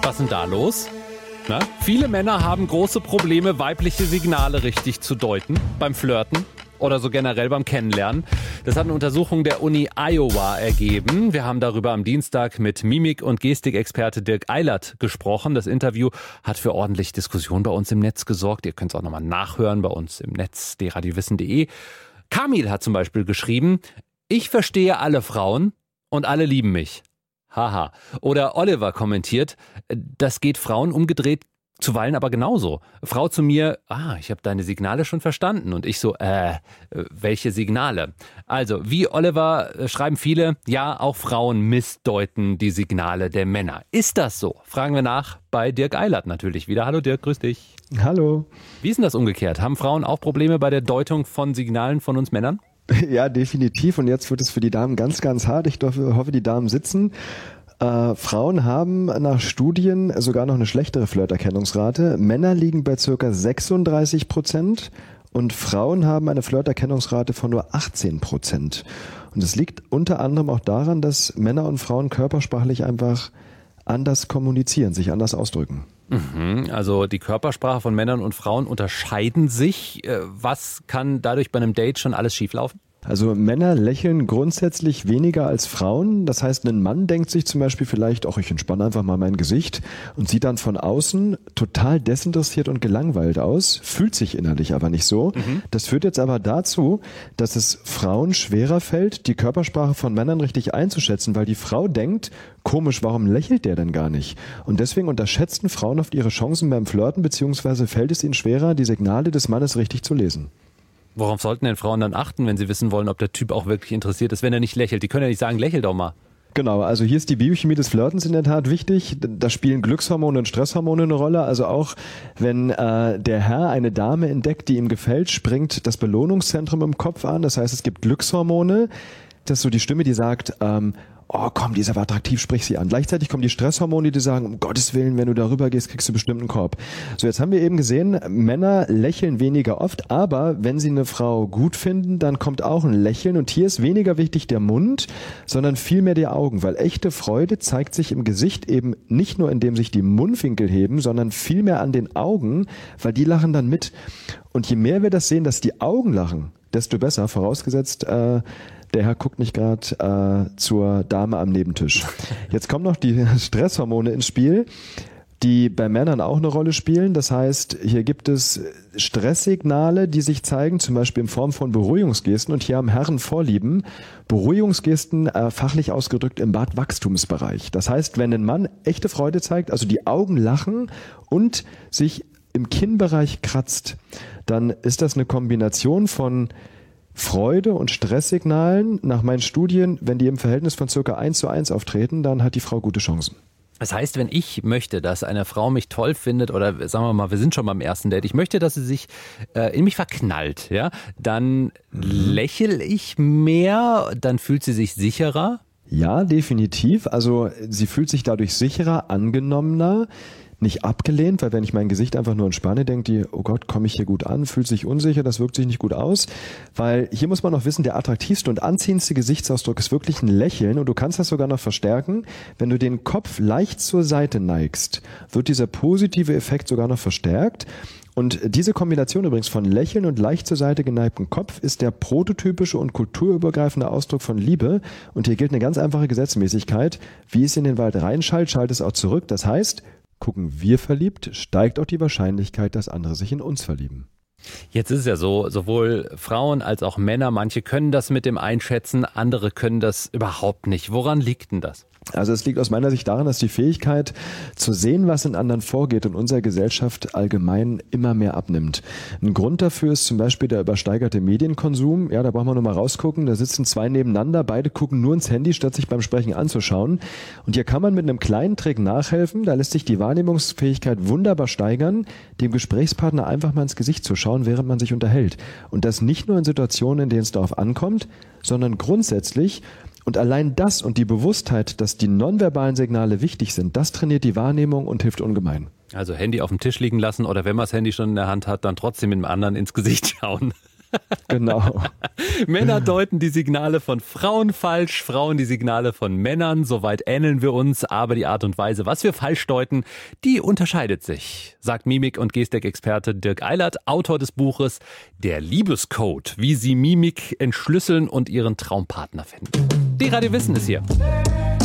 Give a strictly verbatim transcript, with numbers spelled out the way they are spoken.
Was ist denn da los? Na? Viele Männer haben große Probleme, weibliche Signale richtig zu deuten beim Flirten oder so generell beim Kennenlernen. Das hat eine Untersuchung der Uni Iowa ergeben. Wir haben darüber am Dienstag mit Mimik- und Gestikexperte Dirk Eilert gesprochen. Das Interview hat für ordentlich Diskussion bei uns im Netz gesorgt. Ihr könnt es auch nochmal nachhören bei uns im Netz, d radiowissen punkt de. Kamil hat zum Beispiel geschrieben: Ich verstehe alle Frauen und alle lieben mich. Haha. Oder Oliver kommentiert: Das geht Frauen umgedreht zuweilen aber genauso. Frau zu mir: Ah, ich habe deine Signale schon verstanden. Und ich so, äh, welche Signale? Also, wie Oliver schreiben viele, ja, auch Frauen missdeuten die Signale der Männer. Ist das so? Fragen wir nach bei Dirk Eilert natürlich wieder. Hallo Dirk, grüß dich. Hallo. Wie ist denn das umgekehrt? Haben Frauen auch Probleme bei der Deutung von Signalen von uns Männern? Ja, definitiv. Und jetzt wird es für die Damen ganz, ganz hart. Ich hoffe, die Damen sitzen. Äh, Frauen haben nach Studien sogar noch eine schlechtere Flirterkennungsrate. Männer liegen bei ca. sechsunddreißig Prozent und Frauen haben eine Flirterkennungsrate von nur achtzehn Prozent. Und es liegt unter anderem auch daran, dass Männer und Frauen körpersprachlich einfach anders kommunizieren, sich anders ausdrücken. Mhm, also die Körpersprache von Männern und Frauen unterscheiden sich. Was kann dadurch bei einem Date schon alles schieflaufen? Also Männer lächeln grundsätzlich weniger als Frauen. Das heißt, ein Mann denkt sich zum Beispiel vielleicht, ach, ich entspanne einfach mal mein Gesicht und sieht dann von außen total desinteressiert und gelangweilt aus, fühlt sich innerlich aber nicht so. Mhm. Das führt jetzt aber dazu, dass es Frauen schwerer fällt, die Körpersprache von Männern richtig einzuschätzen, weil die Frau denkt, komisch, warum lächelt der denn gar nicht? Und deswegen unterschätzen Frauen oft ihre Chancen beim Flirten, beziehungsweise fällt es ihnen schwerer, die Signale des Mannes richtig zu lesen. Worauf sollten denn Frauen dann achten, wenn sie wissen wollen, ob der Typ auch wirklich interessiert ist, wenn er nicht lächelt? Die können ja nicht sagen, lächel doch mal. Genau, also hier ist die Biochemie des Flirtens in der Tat wichtig. Da spielen Glückshormone und Stresshormone eine Rolle. Also auch wenn äh, der Herr eine Dame entdeckt, die ihm gefällt, springt das Belohnungszentrum im Kopf an. Das heißt, es gibt Glückshormone. Das ist so die Stimme, die sagt, ähm, oh komm, die ist aber attraktiv, sprich sie an. Gleichzeitig kommen die Stresshormone, die sagen, um Gottes Willen, wenn du darüber gehst, kriegst du bestimmt einen Korb. So, jetzt haben wir eben gesehen, Männer lächeln weniger oft, aber wenn sie eine Frau gut finden, dann kommt auch ein Lächeln. Und hier ist weniger wichtig der Mund, sondern vielmehr die Augen, weil echte Freude zeigt sich im Gesicht eben nicht nur, indem sich die Mundwinkel heben, sondern vielmehr an den Augen, weil die lachen dann mit. Und je mehr wir das sehen, dass die Augen lachen, desto besser, vorausgesetzt, äh, der Herr guckt nicht gerade äh, zur Dame am Nebentisch. Jetzt kommen noch die Stresshormone ins Spiel, die bei Männern auch eine Rolle spielen. Das heißt, hier gibt es Stresssignale, die sich zeigen, zum Beispiel in Form von Beruhigungsgesten. Und hier haben Herren Vorlieben. Beruhigungsgesten, äh, fachlich ausgedrückt, im Bartwachstumsbereich. Das heißt, wenn ein Mann echte Freude zeigt, also die Augen lachen und sich im Kinnbereich kratzt, dann ist das eine Kombination von Freude und Stresssignalen. Nach meinen Studien, wenn die im Verhältnis von circa eins zu eins auftreten, dann hat die Frau gute Chancen. Das heißt, wenn ich möchte, dass eine Frau mich toll findet, oder sagen wir mal, wir sind schon beim ersten Date, ich möchte, dass sie sich äh, in mich verknallt, ja, dann mhm. lächle ich mehr, dann fühlt sie sich sicherer. Ja, definitiv. Also sie fühlt sich dadurch sicherer, angenommener, nicht abgelehnt, weil wenn ich mein Gesicht einfach nur entspanne, denkt die, oh Gott, komme ich hier gut an, fühlt sich unsicher, das wirkt sich nicht gut aus. Weil hier muss man noch wissen, der attraktivste und anziehendste Gesichtsausdruck ist wirklich ein Lächeln und du kannst das sogar noch verstärken. Wenn du den Kopf leicht zur Seite neigst, wird dieser positive Effekt sogar noch verstärkt. Und diese Kombination übrigens von Lächeln und leicht zur Seite geneigtem Kopf ist der prototypische und kulturübergreifende Ausdruck von Liebe. Und hier gilt eine ganz einfache Gesetzmäßigkeit. Wie es in den Wald reinschallt, schallt es auch zurück. Das heißt, gucken wir verliebt, steigt auch die Wahrscheinlichkeit, dass andere sich in uns verlieben. Jetzt ist es ja so, sowohl Frauen als auch Männer, manche können das mit dem Einschätzen, andere können das überhaupt nicht. Woran liegt denn das? Also es liegt aus meiner Sicht daran, dass die Fähigkeit zu sehen, was in anderen vorgeht, in unserer Gesellschaft allgemein immer mehr abnimmt. Ein Grund dafür ist zum Beispiel der übersteigerte Medienkonsum. Ja, da braucht man nur mal rausgucken. Da sitzen zwei nebeneinander, beide gucken nur ins Handy, statt sich beim Sprechen anzuschauen. Und hier kann man mit einem kleinen Trick nachhelfen. Da lässt sich die Wahrnehmungsfähigkeit wunderbar steigern, dem Gesprächspartner einfach mal ins Gesicht zu schauen, während man sich unterhält. Und das nicht nur in Situationen, in denen es darauf ankommt, sondern grundsätzlich. Und allein das und die Bewusstheit, dass die nonverbalen Signale wichtig sind, das trainiert die Wahrnehmung und hilft ungemein. Also Handy auf dem Tisch liegen lassen oder wenn man das Handy schon in der Hand hat, dann trotzdem mit dem anderen ins Gesicht schauen. Genau. Männer deuten die Signale von Frauen falsch, Frauen die Signale von Männern. Soweit ähneln wir uns, aber die Art und Weise, was wir falsch deuten, die unterscheidet sich, sagt Mimik- und Gestik-Experte Dirk Eilert, Autor des Buches Der Liebescode, wie Sie Mimik entschlüsseln und Ihren Traumpartner finden. Die Radio Wissen ist hier.